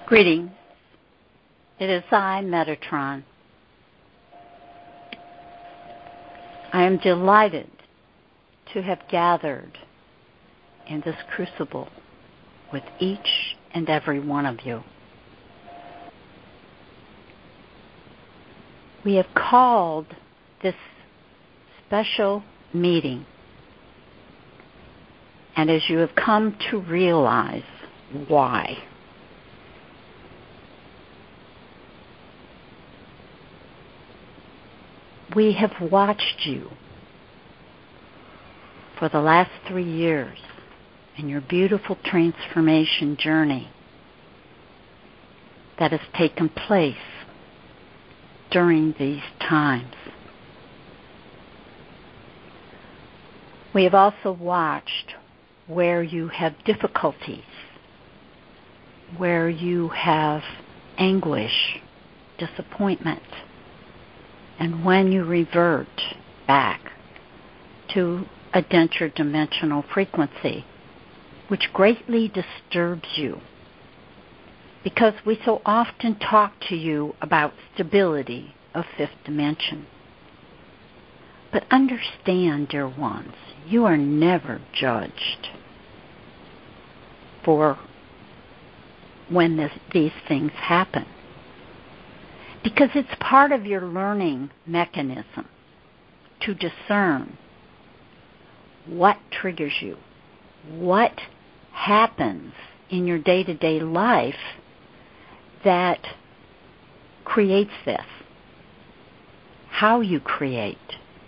Greetings. It is I, Metatron. I am delighted to have gathered in this crucible with each and every one of you. We have called this special meeting, and as you have come to realize why, we have watched you for the last 3 years in your beautiful transformation journey that has taken place during these times. We have also watched where you have difficulties, where you have anguish, disappointment, and when you revert back to a denser dimensional frequency, which greatly disturbs you, because we so often talk to you about stability of fifth dimension. But understand, dear ones, you are never judged for when these things happen, because it's part of your learning mechanism to discern what triggers you, what happens in your day-to-day life that creates this, how you create.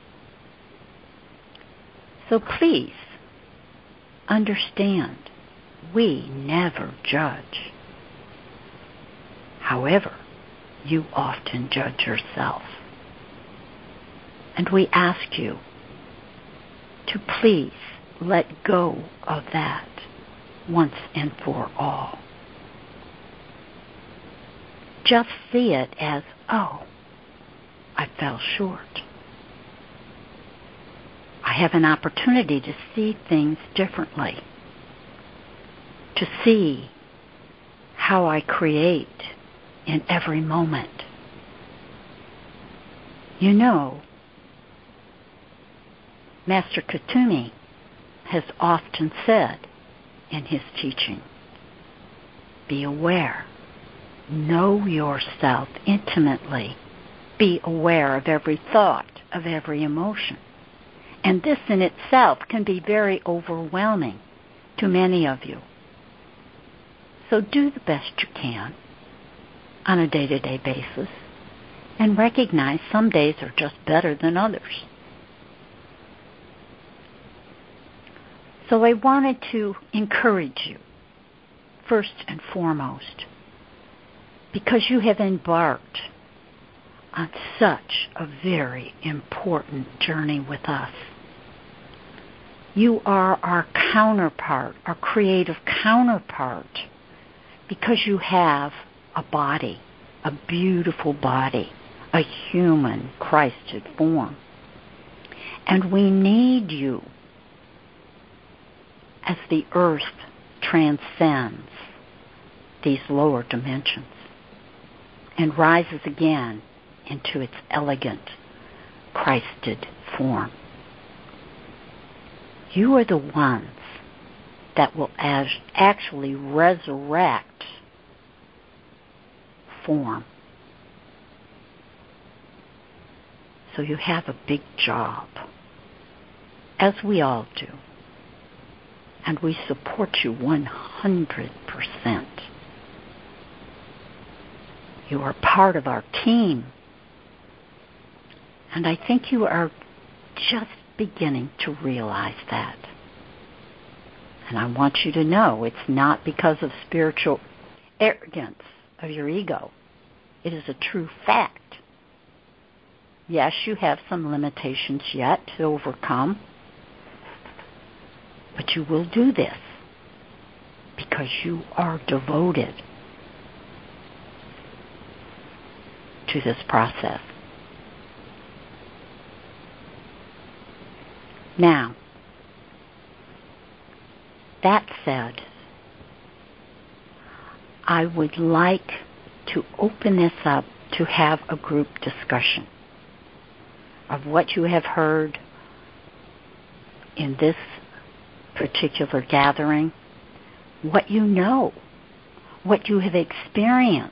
So please understand, we never judge. However, you often judge yourself. And we ask you to please let go of that once and for all. Just see it as, oh, I fell short. I have an opportunity to see things differently, to see how I create in every moment. You know, Master Kuthumi has often said in his teaching, be aware, know yourself intimately, be aware of every thought, of every emotion. And this in itself can be very overwhelming to many of you. So do the best you can on a day-to-day basis and recognize some days are just better than others. So I wanted to encourage you, first and foremost, because you have embarked on such a very important journey with us. You are our counterpart, our creative counterpart, because you have a body, a beautiful body, a human Christed form. And we need you as the earth transcends these lower dimensions and rises again into its elegant Christed form. You are the ones that will actually resurrect form. So you have a big job, as we all do. And we support you 100%. You are part of our team. And I think you are just beginning to realize that. And I want you to know it's not because of spiritual arrogance of your ego. It is a true fact. Yes, you have some limitations yet to overcome. But you will do this because you are devoted to this process. Now, that said, I would like to open this up to have a group discussion of what you have heard in this particular gathering, what you know, what you have experienced,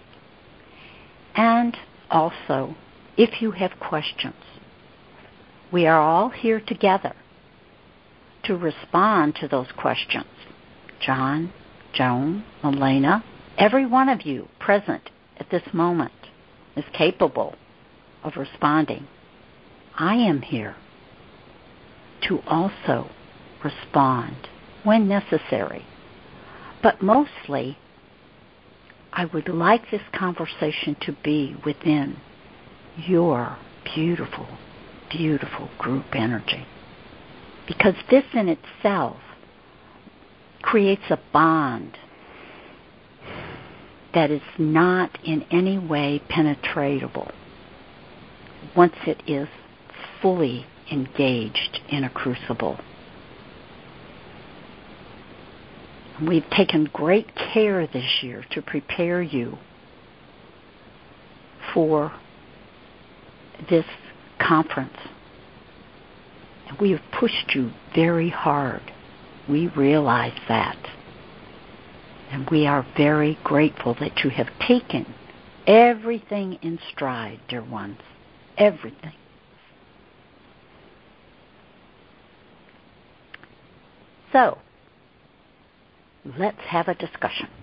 and also if you have questions. We are all here together to respond to those questions. John, Joan, Elena, every one of you present at this moment is capable of responding. I am here to also respond when necessary. But mostly, I would like this conversation to be within your beautiful, beautiful group energy. Because this in itself creates a bond that is not in any way penetratable once it is fully engaged in a crucible. We've taken great care this year to prepare you for this conference. We have pushed you very hard. We realize that. And we are very grateful that you have taken everything in stride, dear ones. Everything. So, let's have a discussion.